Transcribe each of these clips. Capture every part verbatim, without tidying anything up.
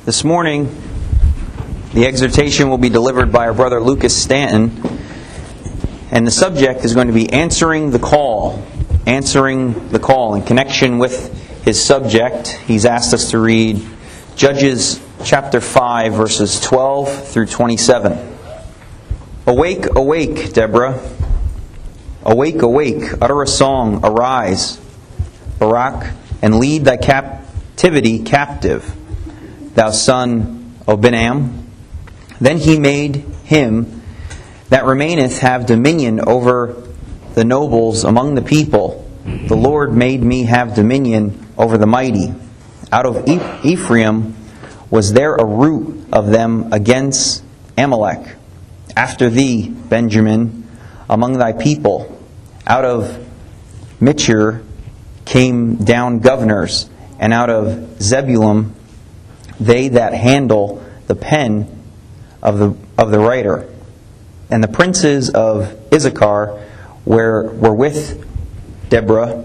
This morning, the exhortation will be delivered by our brother Lucas Stanton, and the subject is going to be answering the call. Answering the call. In connection with his subject, he's asked us to read Judges chapter five, verses twelve through twenty-seven. Awake, awake, Deborah. Awake, awake, utter a song, arise, Barak, and lead thy captivity captive, thou son of Binam. Then he made him that remaineth have dominion over the nobles among the people. The Lord made me have dominion over the mighty. Out of Ephraim was there a root of them against Amalek. After thee, Benjamin, among thy people, out of Mitchir came down governors, and out of Zebulun they that handle the pen of the of the writer. And the princes of Issachar were, were with Deborah,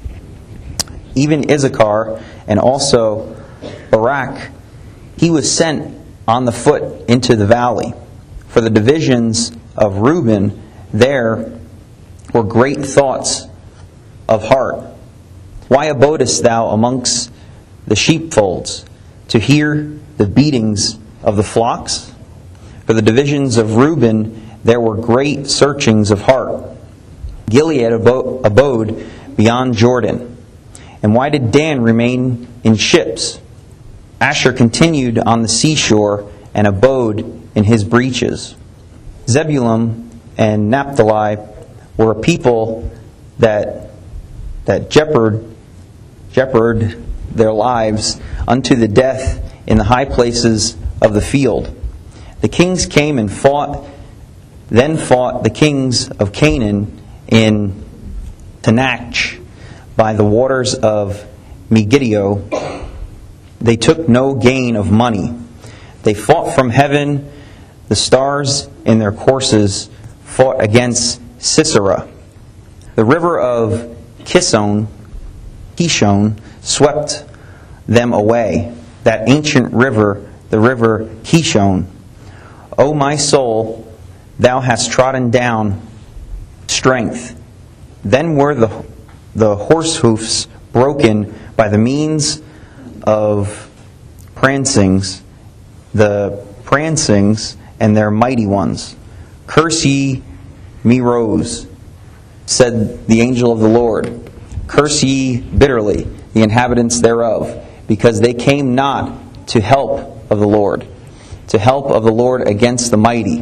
even Issachar, and also Barak. He was sent on the foot into the valley. For the divisions of Reuben there were great thoughts of heart. Why abodest thou amongst the sheepfolds, to hear the beatings of the flocks? For the divisions of Reuben there were great searchings of heart. Gilead abo- abode beyond Jordan. And why did Dan remain in ships? Asher continued on the seashore and abode in his breaches. Zebulun and Naphtali were a people that that jeopard, jeopard their lives unto the death in the high places of the field. The kings came and fought, then fought the kings of Canaan in Tanach by the waters of Megiddo. They took no gain of money. They fought from heaven. The stars in their courses fought against Sisera. The river of Kishon, Kishon swept them away. That ancient river, the river Kishon. O my soul, thou hast trodden down strength. Then were the, the horse hoofs broken by the means of prancings, the prancings and their mighty ones. Curse ye me rose, said the angel of the Lord. Curse ye bitterly the inhabitants thereof, because they came not to help of the Lord, to help of the Lord against the mighty.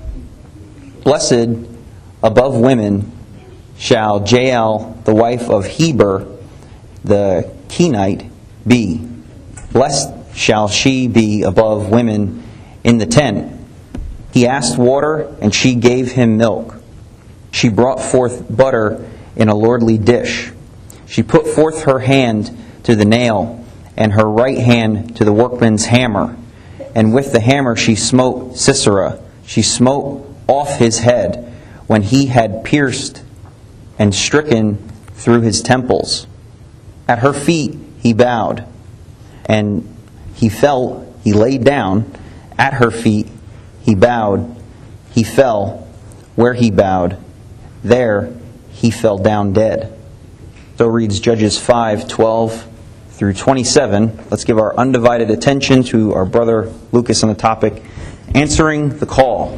Blessed above women shall Jael, the wife of Heber, the Kenite, be. Blessed shall she be above women in the tent. He asked water, and she gave him milk. She brought forth butter in a lordly dish. She put forth her hand to the nail, and her right hand to the workman's hammer. And with the hammer she smote Sisera. She smote off his head when he had pierced and stricken through his temples. At her feet he bowed, and he fell, he laid down. At her feet he bowed, he fell. Where he bowed, there he fell down dead. So reads Judges five, twelve through twenty-seven. Let's give our undivided attention to our brother Lucas on the topic, answering the call.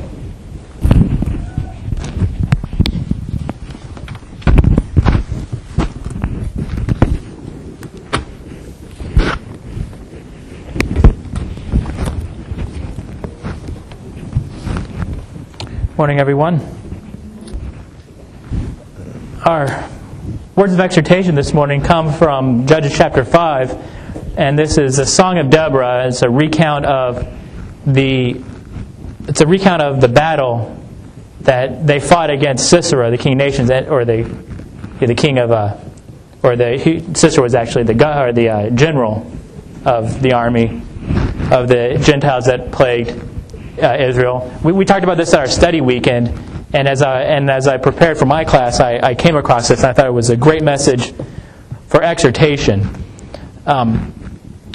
Morning, everyone. Our words of exhortation this morning come from Judges chapter five, and this is a song of Deborah. It's a recount of the it's a recount of the battle that they fought against Sisera, the king of nations, or the the king of uh, or the he, Sisera was actually the or the uh, general of the army of the Gentiles that plagued Uh, Israel. We, we talked about this at our study weekend, and as I and as I prepared for my class, I, I came across this, and I thought it was a great message for exhortation. Um,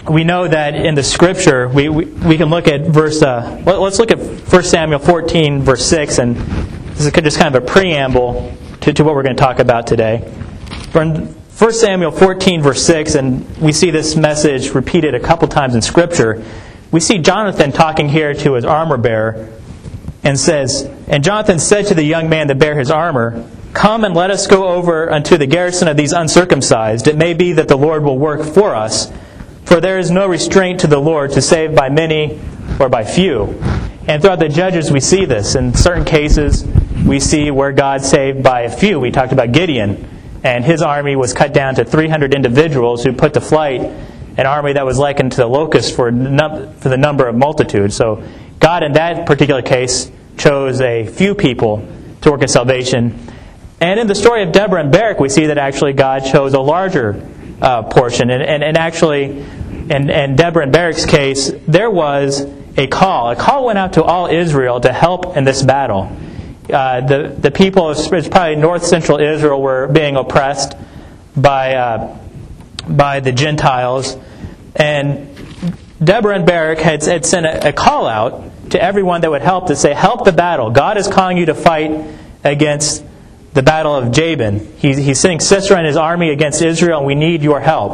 we know that in the Scripture, we, we, we can look at verse, uh, let's look at First Samuel fourteen, verse six, and this is just kind of a preamble to, to what we're going to talk about today. From First Samuel fourteen, verse six, and we see this message repeated a couple times in Scripture, we see Jonathan talking here to his armor bearer, and says, "And Jonathan said to the young man that bare his armor, Come and let us go over unto the garrison of these uncircumcised. It may be that the Lord will work for us. For there is no restraint to the Lord to save by many or by few." And throughout the Judges we see this. In certain cases we see where God saved by a few. We talked about Gideon, and his army was cut down to three hundred individuals who put to flight an army that was likened to the locust for, num- for the number of multitude. So God in that particular case chose a few people to work in salvation. And in the story of Deborah and Barak we see that actually God chose a larger uh, portion. And, and, and actually, in, in Deborah and Barak's case, there was a call. A call went out to all Israel to help in this battle. Uh, the, the people of it's probably north central Israel were being oppressed by, uh, by the Gentiles. And Deborah and Barak had, had sent a, a call out to everyone that would help to say, help the battle. God is calling you to fight against the battle of Jabin. He's, he's sending Sisera and his army against Israel, and we need your help.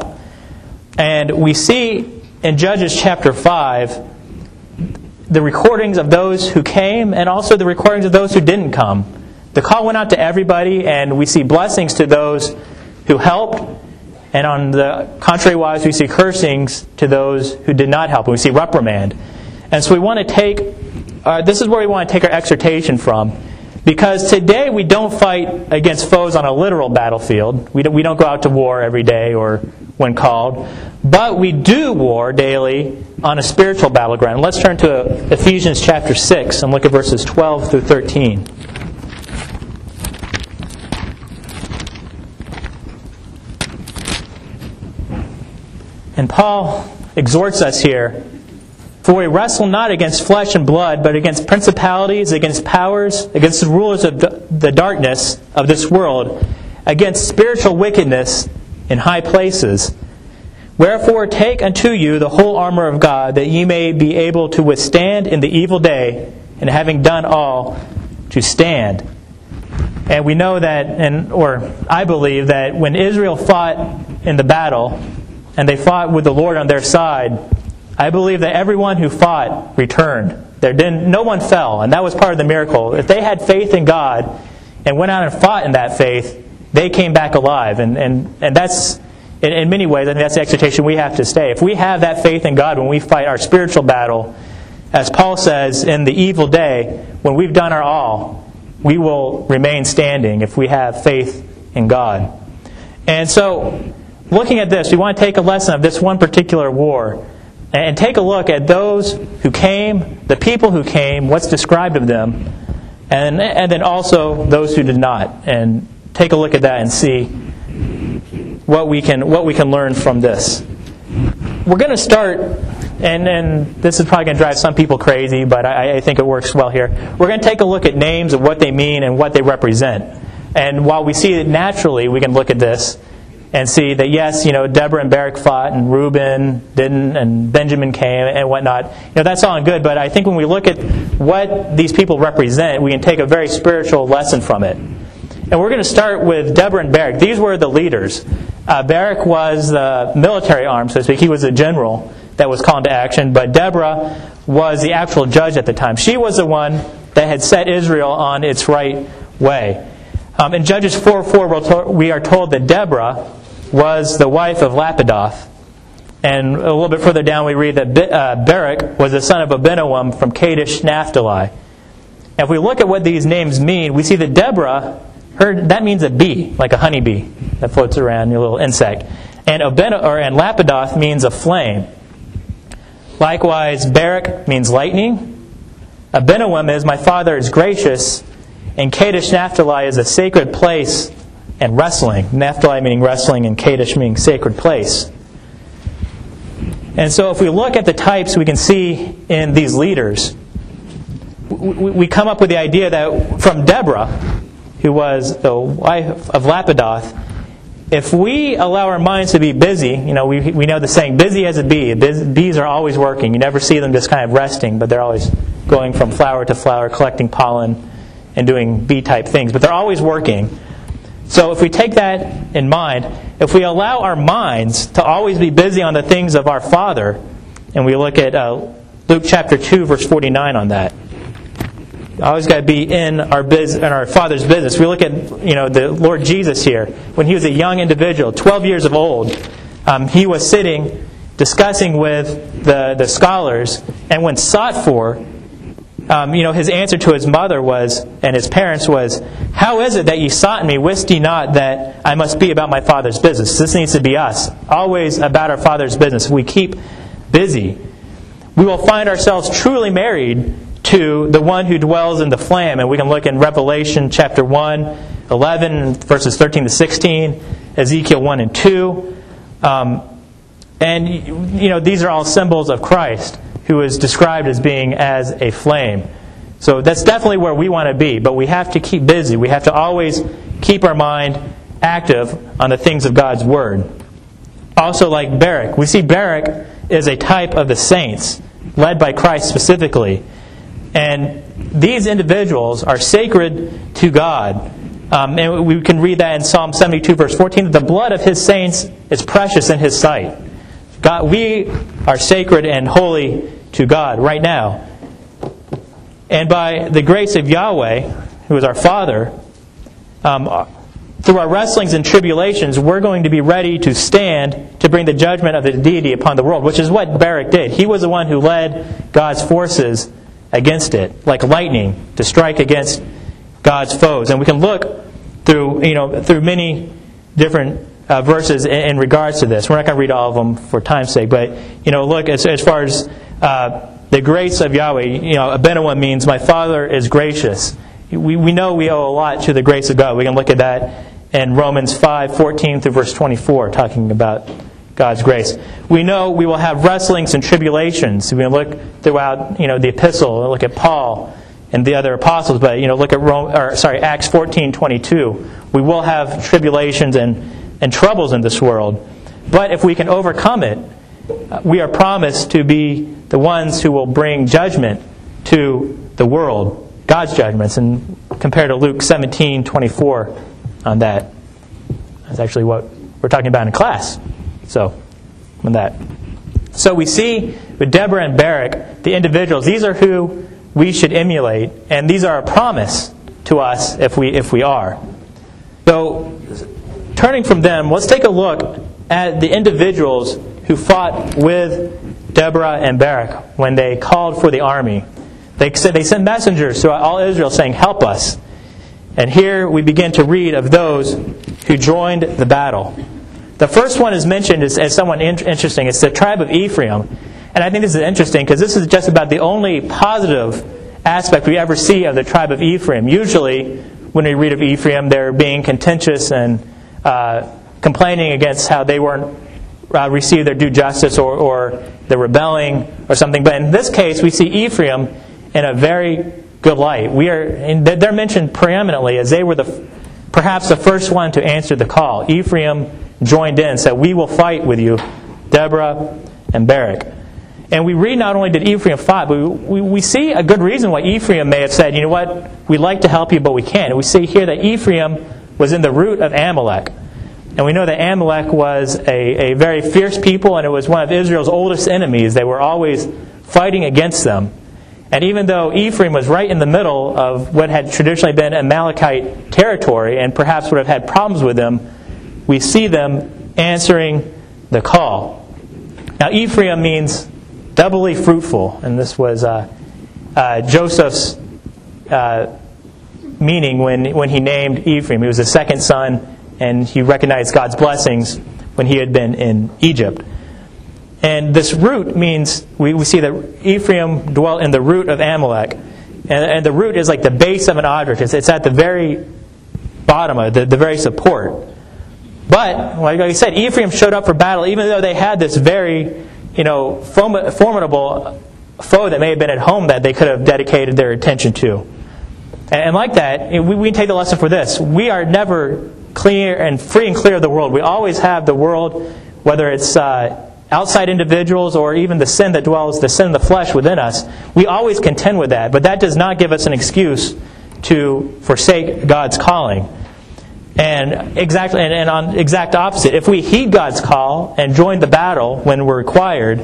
And we see in Judges chapter five the recordings of those who came and also the recordings of those who didn't come. The call went out to everybody, and we see blessings to those who helped, and on the contrary wise, we see cursings to those who did not help. We see reprimand. And so we want to take, uh, this is where we want to take our exhortation from. Because today we don't fight against foes on a literal battlefield. We don't, we don't go out to war every day or when called. But we do war daily on a spiritual battleground. Let's turn to Ephesians chapter six and look at verses twelve through thirteen. And Paul exhorts us here, "For we wrestle not against flesh and blood, but against principalities, against powers, against the rulers of the darkness of this world, against spiritual wickedness in high places. Wherefore take unto you the whole armor of God, that ye may be able to withstand in the evil day, and having done all, to stand." And we know that, and or I believe that when Israel fought in the battle, and they fought with the Lord on their side, I believe that everyone who fought returned. There didn't, no one fell, and that was part of the miracle. If they had faith in God and went out and fought in that faith, they came back alive. And and, and that's, in, in many ways, I think that's the exhortation we have to stay. If we have that faith in God when we fight our spiritual battle, as Paul says, in the evil day, when we've done our all, we will remain standing if we have faith in God. And so, looking at this, we want to take a lesson of this one particular war and take a look at those who came, the people who came, what's described of them, and and then also those who did not. And take a look at that and see what we can what we can learn from this. We're going to start, and, and this is probably going to drive some people crazy, but I, I think it works well here. We're going to take a look at names of what they mean and what they represent. And while we see it naturally, we can look at this and see that, yes, you know, Deborah and Barak fought, and Reuben didn't, and Benjamin came, and whatnot. You know, that's all good, but I think when we look at what these people represent, we can take a very spiritual lesson from it. And we're going to start with Deborah and Barak. These were the leaders. Uh, Barak was the military arm, so to speak. He was a general that was called to action, but Deborah was the actual judge at the time. She was the one that had set Israel on its right way. Um, in Judges four four, we are told that Deborah was the wife of Lapidoth. And a little bit further down we read that uh, Barak was the son of Abinoam from Kadesh Naphtali. And if we look at what these names mean, we see that Deborah, her, that means a bee, like a honeybee that floats around, a little insect. And, Abino, or, and Lapidoth means a flame. Likewise, Barak means lightning. Abinoam is, my father is gracious. And Kadesh Naphtali is a sacred place and wrestling. Naphtali meaning wrestling and Kadesh meaning sacred place. And so if we look at the types we can see in these leaders, we come up with the idea that from Deborah, who was the wife of Lapidoth, if we allow our minds to be busy, you know, we we know the saying, busy as a bee. Bees are always working. You never see them just kind of resting, but they're always going from flower to flower, collecting pollen and doing bee-type things. But they're always working. So if we take that in mind, if we allow our minds to always be busy on the things of our Father, and we look at uh, Luke chapter two, verse forty-nine on that, always got to be in our biz, in our Father's business. We look at, you know, the Lord Jesus here when he was a young individual, twelve years of old. Um, he was sitting discussing with the the scholars, and when sought for, um, you know, his answer to his mother was, and his parents was, "How is it that ye sought me? Wist ye not that I must be about my Father's business?" This needs to be us, always about our Father's business. If we keep busy, we will find ourselves truly married to the one who dwells in the flame. And we can look in Revelation chapter one, eleven, verses thirteen to sixteen, Ezekiel one and two. Um, and, you know, these are all symbols of Christ, who is described as being as a flame. So that's definitely where we want to be. But we have to keep busy. We have to always keep our mind active on the things of God's Word. Also, like Barak, we see Barak is a type of the saints, led by Christ specifically. And these individuals are sacred to God. Um, and we can read that in Psalm seventy-two, verse fourteen, that the blood of His saints is precious in His sight. God, we are sacred and holy to God right now. And by the grace of Yahweh, who is our Father, um, through our wrestlings and tribulations, we're going to be ready to stand to bring the judgment of the deity upon the world, which is what Barak did. He was the one who led God's forces against it, like lightning, to strike against God's foes. And we can look through, you know, through many different uh, verses in, in regards to this. We're not going to read all of them for time's sake, but, you know, look, as, as far as uh, the grace of Yahweh, you know, Abenawah means my Father is gracious. We, we know we owe a lot to the grace of God. We can look at that in Romans five, fourteen through verse twenty-four, talking about God's grace. We know we will have wrestlings and tribulations. We can look throughout, you know, the epistle, look at Paul and the other apostles, but, you know, look at Rome, or sorry, Acts fourteen twenty-two. We will have tribulations and, and troubles in this world. But if we can overcome it, we are promised to be the ones who will bring judgment to the world, God's judgments, and compared to Luke seventeen twenty-four on that. That's actually what we're talking about in class. So, on that. So we see with Deborah and Barak, the individuals, these are who we should emulate, and these are a promise to us if we if we are. So, turning from them, let's take a look at the individuals who fought with Deborah and Barak when they called for the army. They said they sent messengers throughout all Israel saying, "Help us." And here we begin to read of those who joined the battle. The first one is mentioned as, as someone in, interesting. It's the tribe of Ephraim. And I think this is interesting because this is just about the only positive aspect we ever see of the tribe of Ephraim. Usually, when we read of Ephraim, they're being contentious and uh, complaining against how they weren't uh, received their due justice, or, or they're rebelling or something. But in this case, we see Ephraim in a very good light. We are, and they're mentioned preeminently as they were the perhaps the first one to answer the call. Ephraim joined in and said, "We will fight with you, Deborah and Barak." And we read not only did Ephraim fight, but we, we, we see a good reason why Ephraim may have said, "You know what, we'd like to help you, but we can't." And we see here that Ephraim was in the root of Amalek. And we know that Amalek was a, a very fierce people, and it was one of Israel's oldest enemies. They were always fighting against them. And even though Ephraim was right in the middle of what had traditionally been Amalekite territory and perhaps would have had problems with them, we see them answering the call. Now, Ephraim means doubly fruitful, and this was uh, uh, Joseph's uh, meaning when, when he named Ephraim. He was the second son, and he recognized God's blessings when he had been in Egypt. And this root means, we, we see that Ephraim dwelt in the root of Amalek. And, and the root is like the base of an object. It's, it's at the very bottom of it, the, the very support. But, like I said, Ephraim showed up for battle even though they had this very, you know, formidable foe that may have been at home that they could have dedicated their attention to. And, and like that, we, we can take the lesson for this. We are never clear and free and clear of the world. We always have the world, whether it's uh, outside individuals or even the sin that dwells, the sin of the flesh within us. We always contend with that, but that does not give us an excuse to forsake God's calling. And exactly, and, and on exact opposite, if we heed God's call and join the battle when we're required,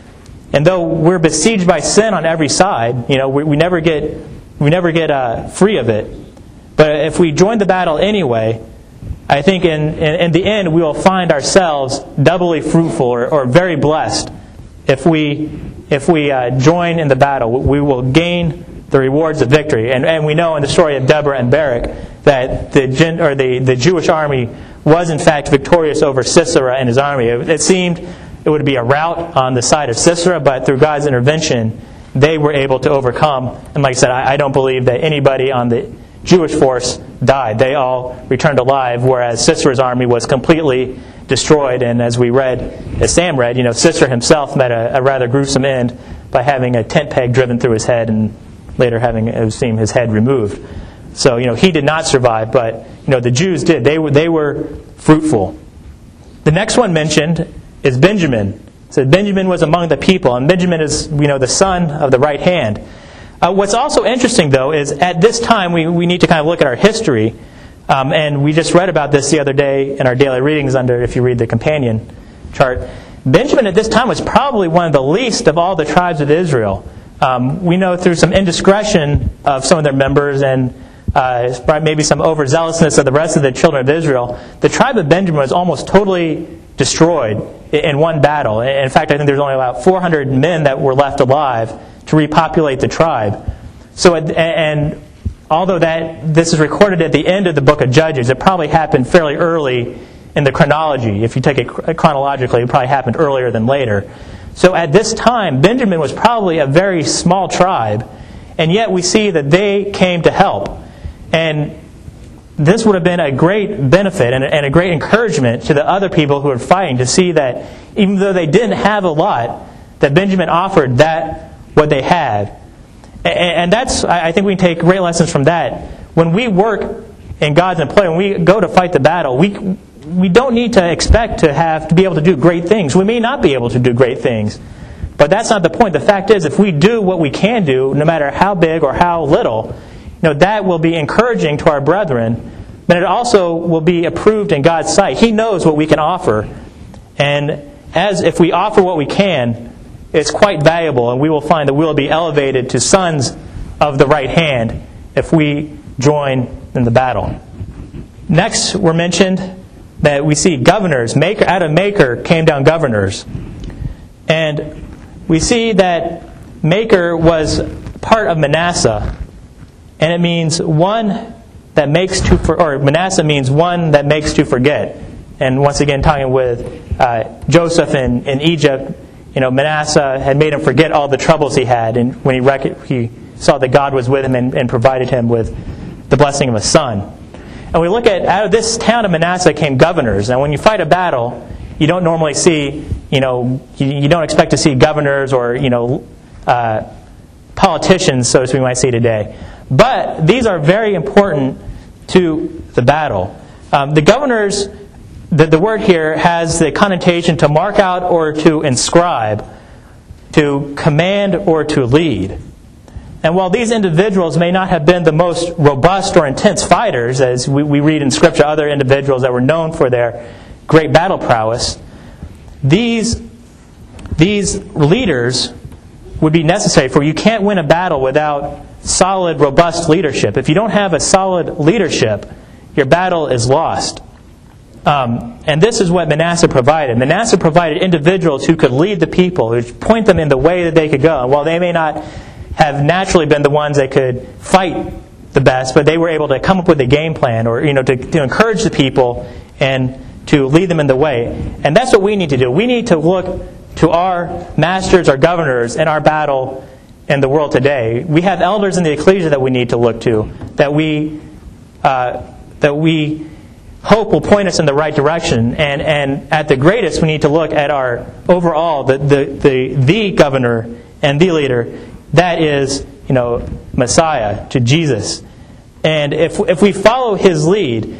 and though we're besieged by sin on every side, you know, we, we never get we never get uh, free of it. But if we join the battle anyway, I think in, in, in the end we will find ourselves doubly fruitful or, or very blessed if we if we uh, join in the battle. We will gain the rewards of victory. And, and we know in the story of Deborah and Barak that the gen, or the, the Jewish army was in fact victorious over Sisera and his army. It, it seemed it would be a rout on the side of Sisera, but through God's intervention, they were able to overcome. And like I said, I, I don't believe that anybody on the Jewish force died. They all returned alive, whereas Sisera's army was completely destroyed. And as we read, as Sam read, you know, Sisera himself met a, a rather gruesome end by having a tent peg driven through his head and later having, it would seem, his head removed. So, you know, he did not survive, but, you know, the Jews did. They were, they were fruitful. The next one mentioned is Benjamin. It said Benjamin was among the people, and Benjamin is, you know, the son of the right hand. Uh, what's also interesting, though, is at this time we, we need to kind of look at our history. Um, and we just read about this the other day in our daily readings under, if you read the companion chart. Benjamin at this time was probably one of the least of all the tribes of Israel. Um, we know through some indiscretion of some of their members and uh, maybe some overzealousness of the rest of the children of Israel, the tribe of Benjamin was almost totally destroyed in one battle. In fact, I think there's only about four hundred men that were left alive to repopulate the tribe. So, and although that this is recorded at the end of the book of Judges, it probably happened fairly early in the chronology. If you take it chronologically, it probably happened earlier than later. So at this time, Benjamin was probably a very small tribe, and yet we see that they came to help. And this would have been a great benefit and a great encouragement to the other people who were fighting to see that even though they didn't have a lot, that Benjamin offered that what they had. And that's, I think we can take great lessons from that. When we work in God's employ, when we go to fight the battle, we we don't need to expect to have to be able to do great things. We may not be able to do great things, but that's not the point. The fact is, if we do what we can do, no matter how big or how little, you know, that will be encouraging to our brethren, but it also will be approved in God's sight. He knows what we can offer, and as if we offer what we can, it's quite valuable, and we will find that we will be elevated to sons of the right hand if we join in the battle. Next, we're mentioned that we see governors. Maker, out of Maker came down governors. And we see that Maker was part of Manasseh. And it means one that makes to, for, or Manasseh means one that makes to forget. And once again, talking with uh, Joseph in, in Egypt, you know, Manasseh had made him forget all the troubles he had, and when he rec- he saw that God was with him and, and provided him with the blessing of a son. And we look at, out of this town of Manasseh came governors. Now when you fight a battle, you don't normally see, you know, you, you don't expect to see governors or, you know, uh, politicians, so as we might say today. But these are very important to the battle. Um, the governors, the, the word here has the connotation to mark out or to inscribe, to command or to lead. And while these individuals may not have been the most robust or intense fighters, as we, we read in Scripture other individuals that were known for their great battle prowess, these, these leaders would be necessary, for you can't win a battle without solid, robust leadership. If you don't have a solid leadership, your battle is lost. Um, and this is what Manasseh provided. Manasseh provided individuals who could lead the people, who point them in the way that they could go. And while they may not have naturally been the ones that could fight the best, but they were able to come up with a game plan, or, you know, to, to encourage the people and to lead them in the way. And that's what we need to do. We need to look to our masters, our governors, in our battle in the world today. We have elders in the ecclesia that we need to look to, that we uh, that we hope will point us in the right direction. And and at the greatest, we need to look at our overall the the the, the governor and the leader. That is, you know, Messiah, to Jesus. And if if we follow his lead,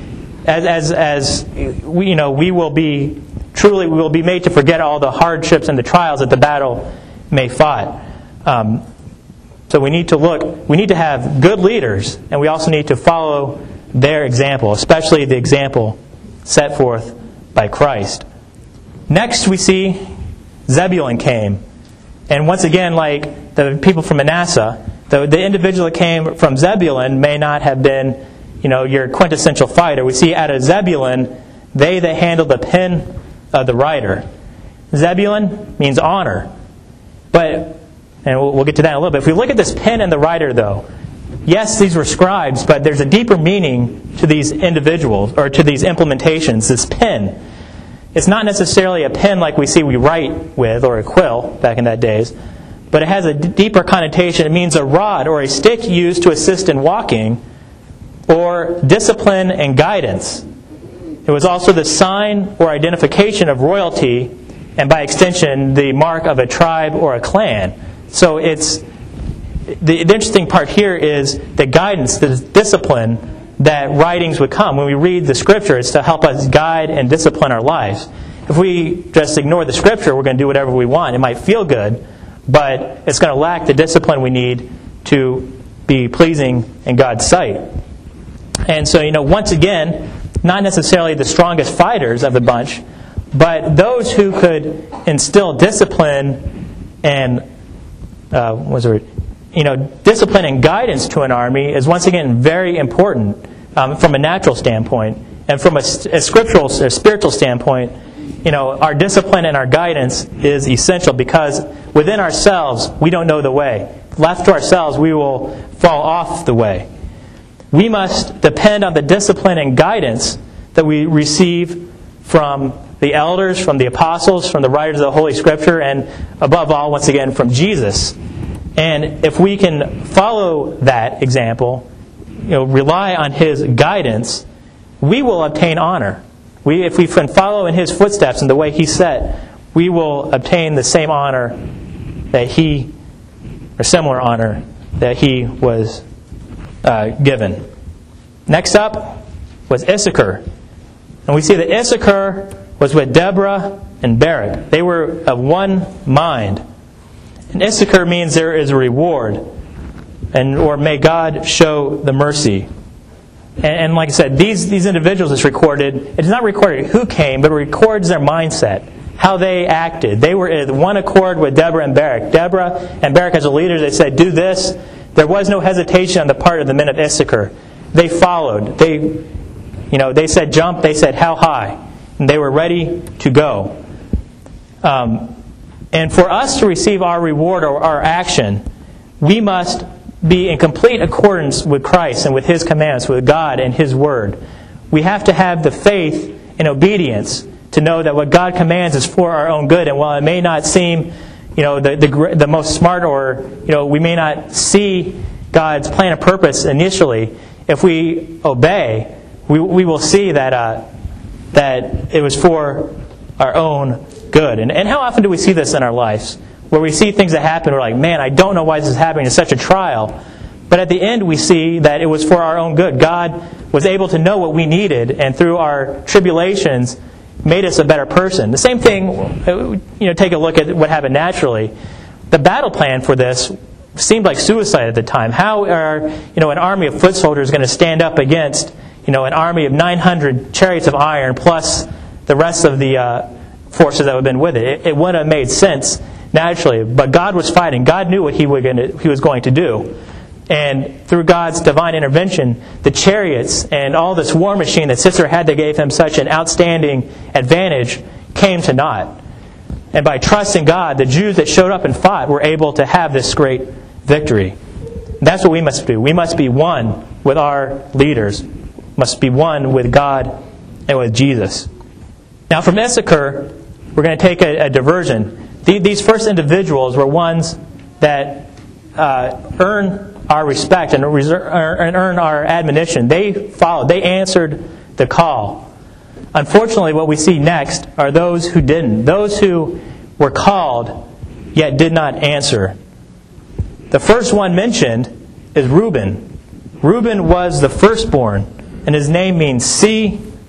as as as we, you know, we will be truly we will be made to forget all the hardships and the trials that the battle may fight. Um, so we need to look. We need to have good leaders, and we also need to follow their example, especially the example set forth by Christ. Next, we see Zebulun came, and once again, like the people from Manasseh, the the individual that came from Zebulun may not have been, you know, your quintessential fighter. We see out of Zebulun, they that handled the pen of the writer. Zebulun means honor. But, and we'll, we'll get to that in a little bit. If we look at this pen and the writer, though, yes, these were scribes, but there's a deeper meaning to these individuals, or to these implementations, this pen. It's not necessarily a pen like we see we write with, or a quill back in that days, but it has a d- deeper connotation. It means a rod or a stick used to assist in walking, or discipline and guidance. It was also the sign or identification of royalty, and by extension, the mark of a tribe or a clan. So it's the, the interesting part here is the guidance, the discipline that writings would come. When we read the Scripture, it's to help us guide and discipline our lives. If we just ignore the Scripture, we're going to do whatever we want. It might feel good, but it's going to lack the discipline we need to be pleasing in God's sight. And so, you know, once again, not necessarily the strongest fighters of the bunch, but those who could instill discipline and uh, what was the word? You know, discipline and guidance to an army is once again very important um, from a natural standpoint, and from a, a scriptural, a spiritual standpoint. You know, our discipline and our guidance is essential, because within ourselves we don't know the way. Left to ourselves, we will fall off the way. We must depend on the discipline and guidance that we receive from the elders, from the apostles, from the writers of the Holy Scripture, and above all, once again, from Jesus. And if we can follow that example, you know, rely on His guidance, we will obtain honor. We, if we can follow in His footsteps and the way He set, we will obtain the same honor that He, or similar honor that He was Uh, given. Next up was Issachar. And we see that Issachar was with Deborah and Barak. They were of one mind. And Issachar means there is a reward, and or may God show the mercy. And, and like I said, these, these individuals, it's recorded, it is not recorded who came, but it records their mindset, how they acted. They were in one accord with Deborah and Barak. Deborah and Barak as a leader, they said, do this. There was no hesitation on the part of the men of Issachar. They followed. They, you know, they said jump. They said how high, and they were ready to go. Um, and for us to receive our reward or our action, we must be in complete accordance with Christ and with His commandments, with God and His Word. We have to have the faith and obedience to know that what God commands is for our own good. And while it may not seem, you know, the, the the most smart, or, you know, we may not see God's plan and purpose initially, if we obey, we we will see that uh, that it was for our own good. And and how often do we see this in our lives, where we see things that happen, we're like, man, I don't know why this is happening. It's such a trial. But at the end, we see that it was for our own good. God was able to know what we needed, and through our tribulations, made us a better person. The same thing, you know, take a look at what happened naturally. The battle plan for this seemed like suicide at the time. How are, you know, an army of foot soldiers going to stand up against, you know, an army of nine hundred chariots of iron plus the rest of the uh, forces that would have been with it? It, it wouldn't have made sense naturally. But God was fighting. God knew what He, were going to, he was going to do. And through God's divine intervention, the chariots and all this war machine that Sisera had that gave him such an outstanding advantage came to naught. And by trusting God, the Jews that showed up and fought were able to have this great victory. And that's what we must do. We must be one with our leaders. Must be one with God and with Jesus. Now from Issachar, we're going to take a, a diversion. These first individuals were ones that uh, earn our respect and, reserve, and earn our admonition. They followed. They answered the call. Unfortunately, what we see next are those who didn't. Those who were called, yet did not answer. The first one mentioned is Reuben. Reuben was the firstborn, and his name means sea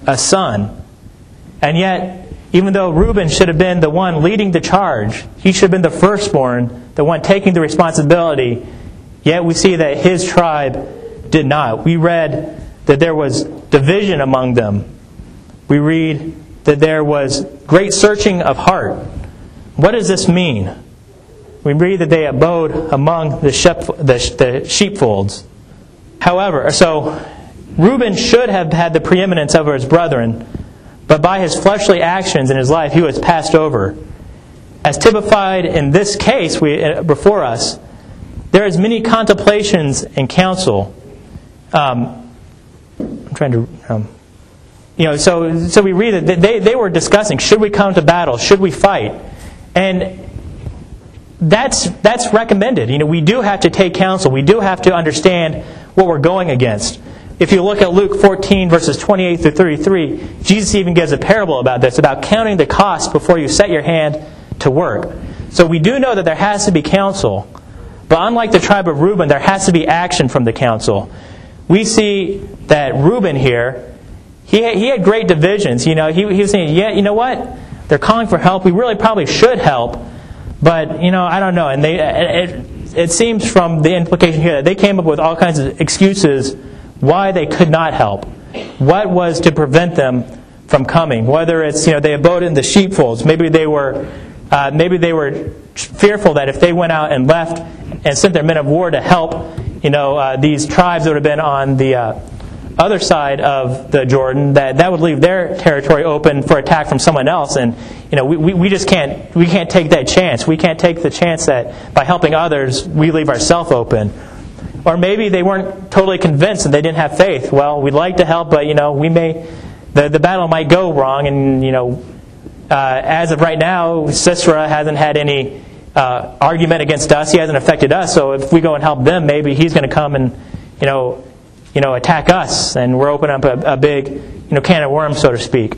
a son. And yet, even though Reuben should have been the one leading the charge, he should have been the firstborn, the one taking the responsibility, yet we see that his tribe did not. We read that there was division among them. We read that there was great searching of heart. What does this mean? We read that they abode among the, shep, the, the sheepfolds. However, so Reuben should have had the preeminence over his brethren, but by his fleshly actions in his life, he was passed over. As typified in this case we, before us, there is many contemplations and counsel. Um, I'm trying to, um, you know, so so we read that they they were discussing: should we come to battle? Should we fight? And that's that's recommended. You know, we do have to take counsel. We do have to understand what we're going against. If you look at Luke fourteen, verses twenty-eight through thirty-three, Jesus even gives a parable about this, about counting the cost before you set your hand to work. So we do know that there has to be counsel. But unlike the tribe of Reuben, there has to be action from the council. We see that Reuben here, he had, he had great divisions. You know, he, he was saying, yeah, you know what? They're calling for help. We really probably should help. But, you know, I don't know. And they it, it seems from the implication here that they came up with all kinds of excuses why they could not help. What was to prevent them from coming? Whether it's, you know, they abode in the sheepfolds. Maybe they were, uh, maybe they were fearful that if they went out and left and sent their men of war to help, you know, uh, these tribes that would have been on the uh, other side of the Jordan, that that would leave their territory open for attack from someone else. And, you know, we, we, we just can't we can't take that chance. We can't take the chance that by helping others, we leave ourselves open. Or maybe they weren't totally convinced and they didn't have faith. Well, we'd like to help, but, you know, we may the the battle might go wrong, and, you know, uh, as of right now, Sisera hasn't had any uh, argument against us. He hasn't affected us. So if we go and help them, maybe he's going to come and, you know, you know, attack us, and we're opening up a, a big, you know, can of worms, so to speak.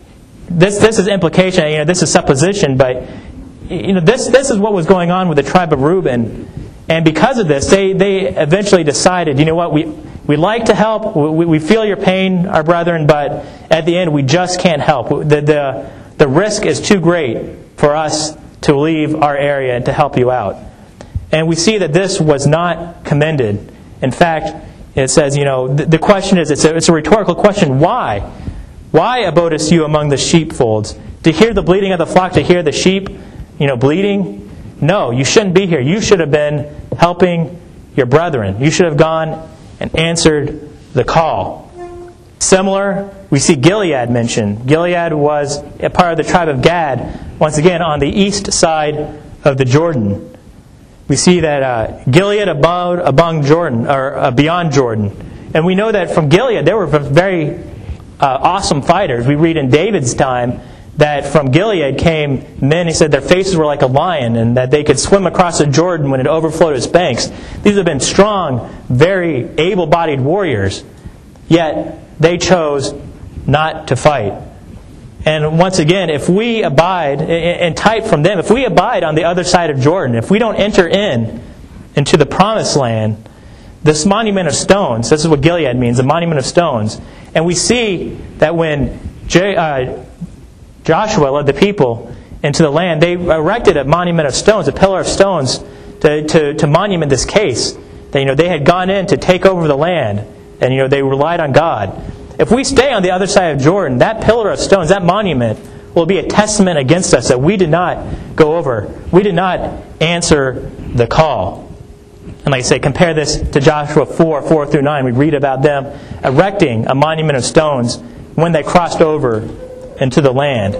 This this is implication. You know, this is supposition, but, you know, this this is what was going on with the tribe of Reuben. And because of this, they, they eventually decided, you know what, we we like to help, we, we feel your pain, our brethren, but at the end we just can't help. The, the, the risk is too great for us to leave our area and to help you out. And we see that this was not commended. In fact, it says, you know, the, the question is, it's a, it's a rhetorical question, why? Why abodest you among the sheepfolds? To hear the bleating of the flock, to hear the sheep, you know, bleating? No, you shouldn't be here. You should have been helping your brethren. You should have gone and answered the call. Similar, we see Gilead mentioned. Gilead was a part of the tribe of Gad, once again on the east side of the Jordan. We see that uh, Gilead abode among Jordan, or uh, beyond Jordan. And we know that from Gilead, they were very uh, awesome fighters. We read in David's time that from Gilead came men, he said their faces were like a lion, and that they could swim across the Jordan when it overflowed its banks. These have been strong, very able-bodied warriors, yet they chose not to fight. And once again, if we abide, and type from them, if we abide on the other side of Jordan, if we don't enter in into the promised land, this monument of stones, this is what Gilead means, a monument of stones. And we see that when J, uh, Joshua led the people into the land, they erected a monument of stones, a pillar of stones, to, to, to monument this case. That, you know, they had gone in to take over the land, and, you know, they relied on God. If we stay on the other side of Jordan, that pillar of stones, that monument, will be a testament against us that we did not go over. We did not answer the call. And like I say, compare this to Joshua four, four through nine. We read about them erecting a monument of stones when they crossed over into the land.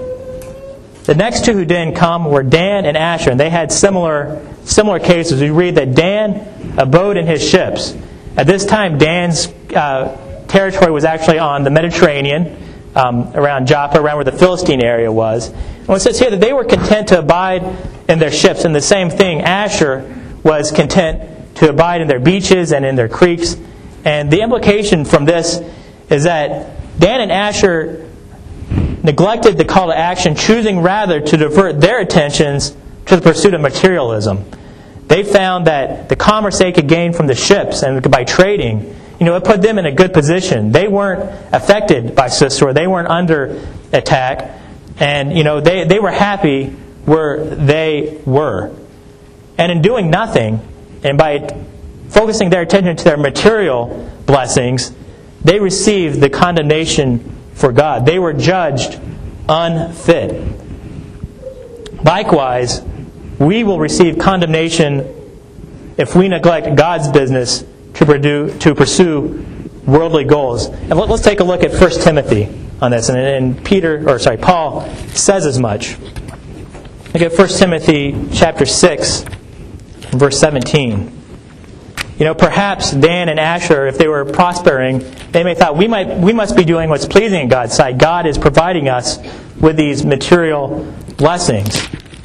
The next two who didn't come were Dan and Asher, and they had similar similar cases. We read that Dan abode in his ships. At this time, Dan's uh, territory was actually on the Mediterranean, um, around Joppa, around where the Philistine area was. And it says here that they were content to abide in their ships. And the same thing, Asher was content to abide in their beaches and in their creeks. And the implication from this is that Dan and Asher neglected the call to action, choosing rather to divert their attentions to the pursuit of materialism. They found that the commerce they could gain from the ships and by trading, you you know, it put them in a good position. They weren't affected by Sisera. They weren't under attack. And, you know, they, they were happy where they were. And in doing nothing, and by focusing their attention to their material blessings, they received the condemnation for God. They were judged unfit. Likewise, we will receive condemnation if we neglect God's business to, pursue, to pursue worldly goals. And let's take a look at First Timothy on this. And, and Peter, or sorry, Paul says as much. Look at First Timothy chapter six, verse seventeen. You know, perhaps Dan and Asher, if they were prospering, they may have thought, we might we must be doing what's pleasing in God's sight. God is providing us with these material blessings.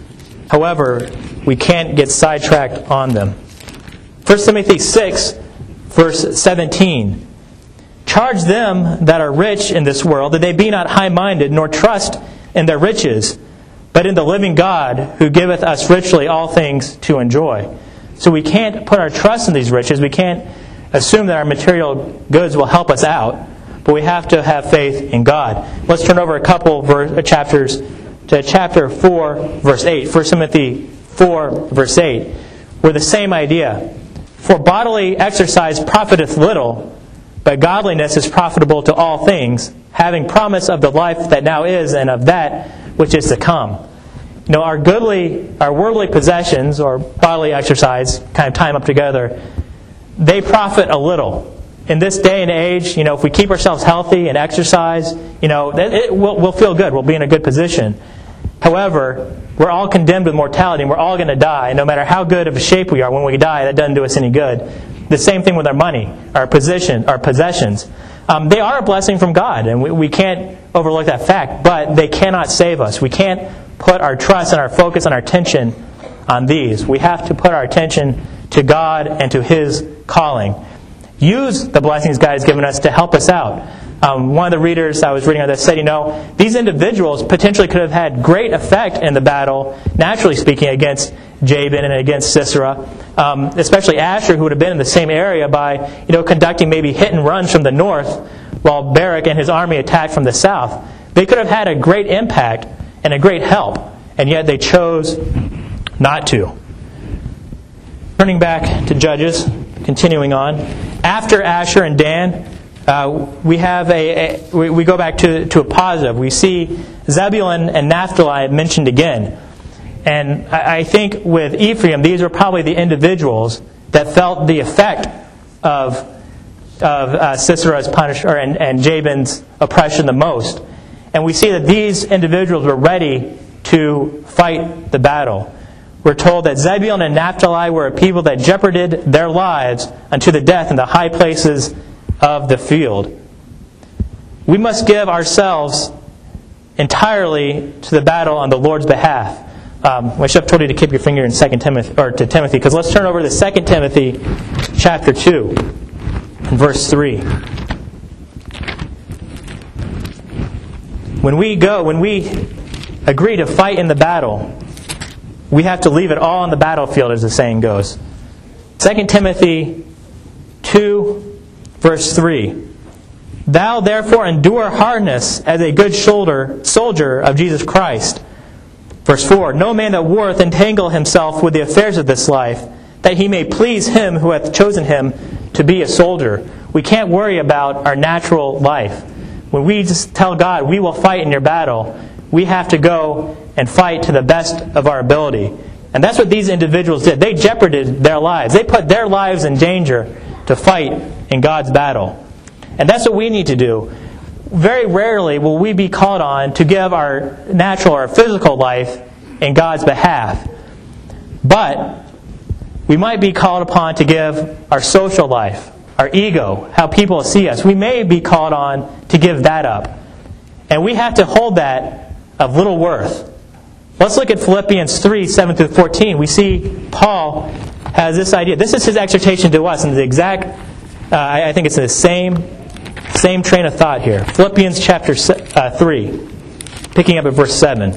However, we can't get sidetracked on them. First Timothy six, verse seventeen. Charge them that are rich in this world, that they be not high-minded, nor trust in their riches, but in the living God, who giveth us richly all things to enjoy. So we can't put our trust in these riches. We can't assume that our material goods will help us out, but we have to have faith in God. Let's turn over a couple verse, chapters to chapter four, verse eight. First Timothy four, verse eight. Where the same idea. For bodily exercise profiteth little, but godliness is profitable to all things, having promise of the life that now is and of that which is to come. You know, our goodly, our worldly possessions, or bodily exercise, kind of tie them up together, they profit a little. In this day and age, you know, if we keep ourselves healthy and exercise, you know, it, it, we'll, we'll feel good. We'll be in a good position. However, we're all condemned with mortality, and we're all going to die. No matter how good of a shape we are, when we die, that doesn't do us any good. The same thing with our money, our position, our possessions. Um, they are a blessing from God, and we, we can't overlook that fact, but they cannot save us. We can't put our trust and our focus and our attention on these. We have to put our attention to God and to His calling. Use the blessings God has given us to help us out. Um, one of the readers I was reading on this said, you know, these individuals potentially could have had great effect in the battle, naturally speaking, against Jabin and against Sisera, um, especially Asher, who would have been in the same area, by, you know, conducting maybe hit and runs from the north, while Barak and his army attacked from the south. They could have had a great impact and a great help, and yet they chose not to. Turning back to Judges, continuing on. After Asher and Dan, uh, we have a, a we, we go back to to a positive. We see Zebulun and Naphtali mentioned again, and I, I think with Ephraim, these are probably the individuals that felt the effect of of uh, Sisera's punishment and, and Jabin's oppression the most. And we see that these individuals were ready to fight the battle. We're told that Zebulun and Naphtali were a people that jeoparded their lives unto the death in the high places of the field. We must give ourselves entirely to the battle on the Lord's behalf. Um, I should have told you to keep your finger in Second Timothy, or to Timothy, because let's turn over to Second Timothy chapter two, and verse three. When we go, when we agree to fight in the battle, we have to leave it all on the battlefield, as the saying goes. Second Timothy two, verse three. Thou therefore endure hardness as a good shoulder, soldier of Jesus Christ. Verse four. No man that warreth entangle himself with the affairs of this life, that he may please him who hath chosen him to be a soldier. We can't worry about our natural life. When we just tell God, we will fight in your battle, we have to go and fight to the best of our ability. And that's what these individuals did. They jeoparded their lives. They put their lives in danger to fight in God's battle. And that's what we need to do. Very rarely will we be called on to give our natural or physical life in God's behalf. But we might be called upon to give our social life, our ego, how people see us. We may be called on to give that up. And we have to hold that of little worth. Let's look at Philippians three, seven through fourteen. We see Paul has this idea. This is his exhortation to us, and the exact, uh, I think it's the same, same train of thought here. Philippians chapter uh, three, picking up at verse seven.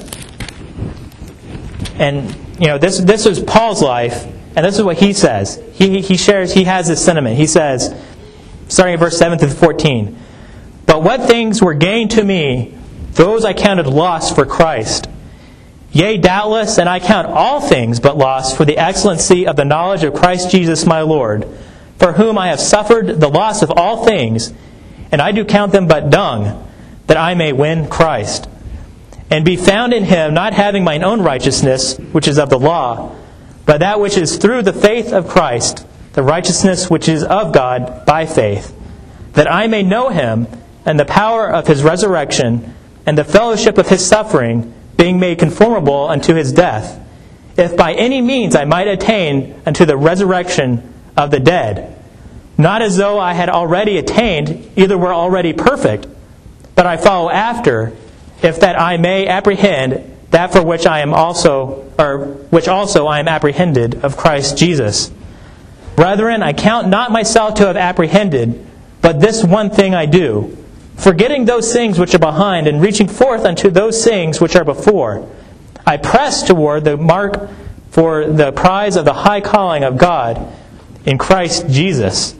And, you know, this this is Paul's life, and this is what he says. He he shares, he has this sentiment. He says, starting at verse seven through fourteen. But what things were gained to me, those I counted loss for Christ. Yea, doubtless, and I count all things but loss for the excellency of the knowledge of Christ Jesus my Lord, for whom I have suffered the loss of all things, and I do count them but dung, that I may win Christ, and be found in Him, not having mine own righteousness, which is of the law, but that which is through the faith of Christ, the righteousness which is of God by faith, that I may know Him, and the power of His resurrection, and the fellowship of His suffering, being made conformable unto His death, if by any means I might attain unto the resurrection of the dead. Not as though I had already attained, either were already perfect, but I follow after, if that I may apprehend that for which I am also, or which also I am apprehended of Christ Jesus. Brethren, I count not myself to have apprehended, but this one thing I do, forgetting those things which are behind, and reaching forth unto those things which are before. I press toward the mark for the prize of the high calling of God in Christ Jesus.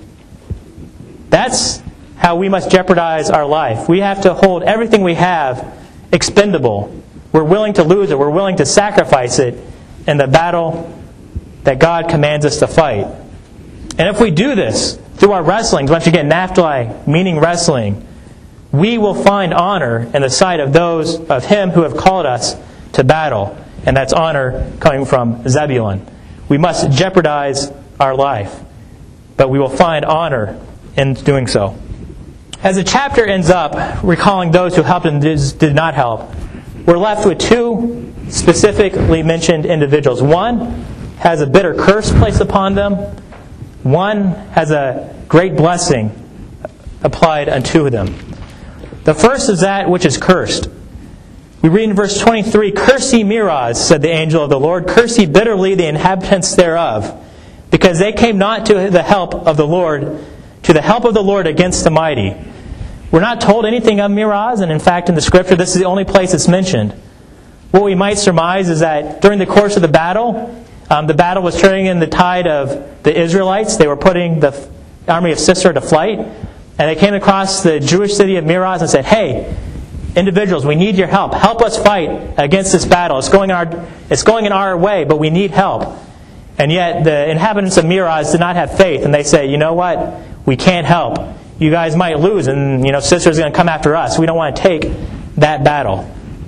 That's how we must jeopardize our life. We have to hold everything we have expendable. We're willing to lose it. We're willing to sacrifice it in the battle that God commands us to fight. And if we do this through our wrestlings, once again, naphtali, meaning wrestling, we will find honor in the sight of those of Him who have called us to battle. And that's honor coming from Zebulun. We must jeopardize our life, but we will find honor in doing so. As the chapter ends up recalling those who helped and did not help, we're left with two specifically mentioned individuals. One has a bitter curse placed upon them. One has a great blessing applied unto them. The first is that which is cursed. We read in verse twenty-three, Curse ye Meroz, said the angel of the Lord, curse ye bitterly the inhabitants thereof, because they came not to the help of the Lord, to the help of the Lord against the mighty. We're not told anything of Meroz, and in fact in the Scripture this is the only place it's mentioned. What we might surmise is that during the course of the battle, um, the battle was turning in the tide of the Israelites. They were putting the army of Sisera to flight, and they came across the Jewish city of Meroz and said, Hey, individuals, we need your help. Help us fight against this battle. It's going in our, it's going in our way, but we need help. And yet the inhabitants of Meroz did not have faith, and they say, you know what? We can't help. You guys might lose, and you know Sisera's going to come after us. We don't want to take that battle.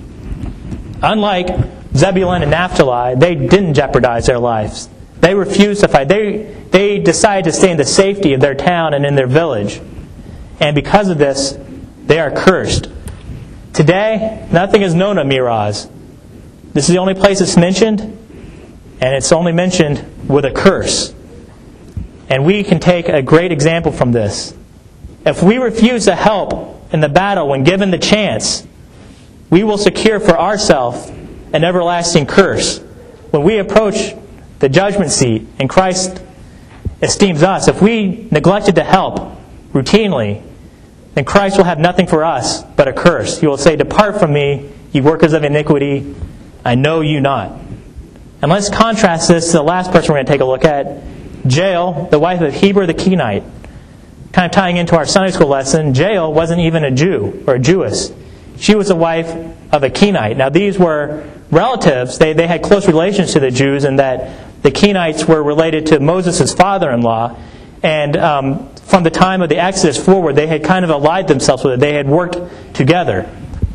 Unlike Zebulun and Naphtali, they didn't jeopardize their lives. They refused to fight. They, they decided to stay in the safety of their town and in their village. And because of this, they are cursed. Today, nothing is known of Meroz. This is the only place it's mentioned, and it's only mentioned with a curse. And we can take a great example from this. If we refuse to help in the battle when given the chance, we will secure for ourselves an everlasting curse. When we approach the judgment seat and Christ esteems us, if we neglected to help routinely, then Christ will have nothing for us but a curse. He will say, Depart from me, ye workers of iniquity, I know you not. And let's contrast this to the last person we're going to take a look at, Jael, the wife of Heber the Kenite. Kind of tying into our Sunday school lesson, Jael wasn't even a Jew or a Jewess. She was the wife of a Kenite. Now these were relatives. They, they had close relations to the Jews in that the Kenites were related to Moses' father-in-law. And um, from the time of the Exodus forward, they had kind of allied themselves with it. They had worked together.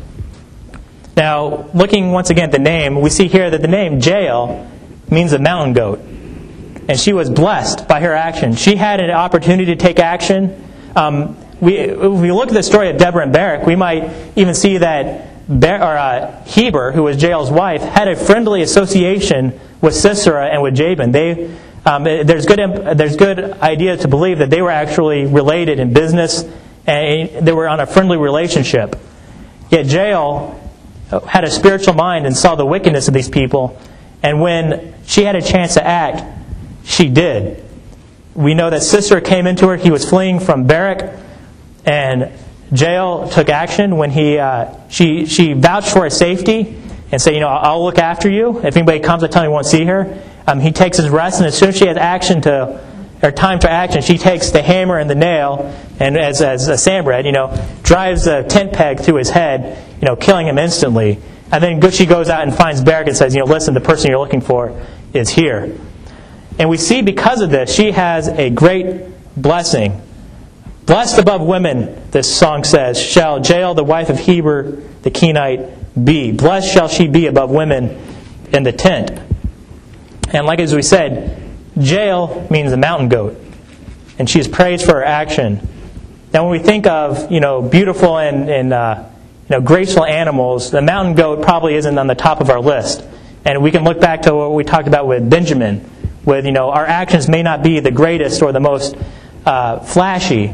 Now, looking once again at the name, we see here that the name Jael means a mountain goat. And she was blessed by her action. She had an opportunity to take action. Um, we, if we look at the story of Deborah and Barak, we might even see that Bar- or, uh, Heber, who was Jael's wife, had a friendly association with Sisera and with Jabin. They, um, there's good there's good idea to believe that they were actually related in business, and they were on a friendly relationship. Yet Jael had a spiritual mind and saw the wickedness of these people, and when she had a chance to act, she did. We know that Sisera came into her. He was fleeing from Barak, and Jael took action when he uh, she she vouched for his safety and said, "You know, I'll look after you. If anybody comes, I tell you, I won't see her." Um, he takes his rest, and as soon as she has action to or time for action, she takes the hammer and the nail, and as, as a Sanballat, you know, drives a tent peg through his head, you know, killing him instantly. And then she goes out and finds Barak and says, you know, listen, the person you're looking for is here. And we see because of this, she has a great blessing. Blessed above women, this song says, shall Jael, the wife of Heber the Kenite, be. Blessed shall she be above women in the tent. And like as we said, Jael means the mountain goat. And she is praised for her action. Now when we think of, you know, beautiful and, and uh, you know, graceful animals, the mountain goat probably isn't on the top of our list. And we can look back to what we talked about with Benjamin, with, you know, our actions may not be the greatest or the most uh, flashy.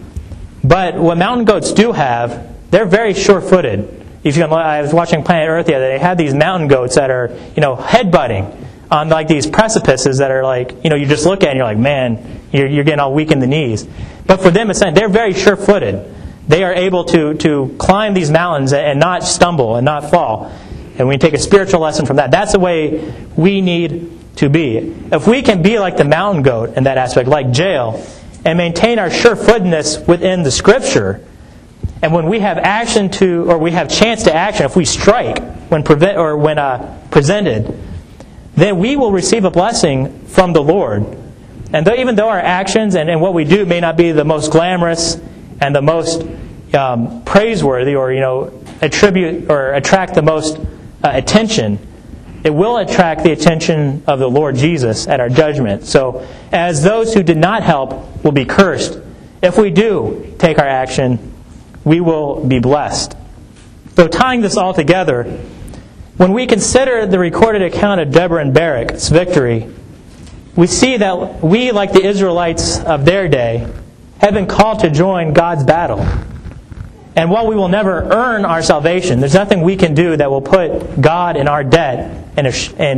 But what mountain goats do have, they're very sure-footed. If you can, I was watching Planet Earth the other day. They had these mountain goats that are, you know, headbutting on like these precipices that are like, you know, you just look at it and you're like, man, you're, you're getting all weak in the knees. But for them, it's they're very sure-footed. They are able to, to climb these mountains and not stumble and not fall. And we take a spiritual lesson from that. That's the way we need to be. If we can be like the mountain goat in that aspect, like Jael, and maintain our sure-footedness within the Scripture, and when we have action to, or we have chance to action, if we strike when prevent or when uh, presented, then we will receive a blessing from the Lord. And though, even though our actions and, and what we do may not be the most glamorous and the most um, praiseworthy, or you know, attribute or attract the most uh, attention, it will attract the attention of the Lord Jesus at our judgment. So, as those who did not help will be cursed, if we do take our action, we will be blessed. So, tying this all together, when we consider the recorded account of Deborah and Barak's victory, we see that we, like the Israelites of their day, have been called to join God's battle. And while we will never earn our salvation, there's nothing we can do that will put God in our debt and,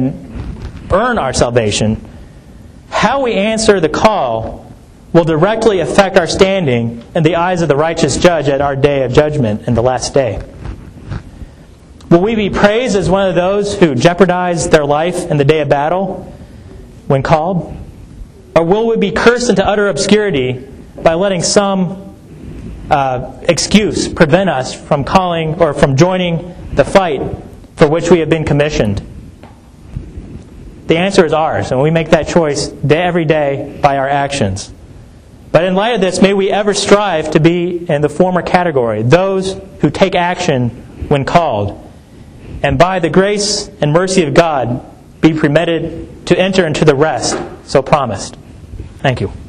and earn our salvation. How we answer the call will directly affect our standing in the eyes of the righteous judge at our day of judgment in the last day. Will we be praised as one of those who jeopardized their life in the day of battle when called? Or will we be cursed into utter obscurity by letting some uh, excuse prevent us from calling or from joining the fight for which we have been commissioned? The answer is ours, and we make that choice every day by our actions. But in light of this, may we ever strive to be in the former category, those who take action when called, and by the grace and mercy of God be permitted to enter into the rest so promised. Thank you.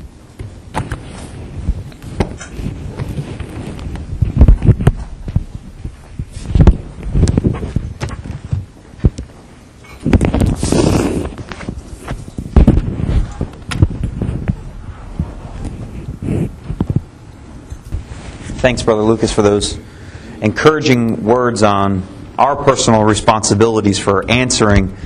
Thanks, Brother Lucas, for those encouraging words on our personal responsibilities for answering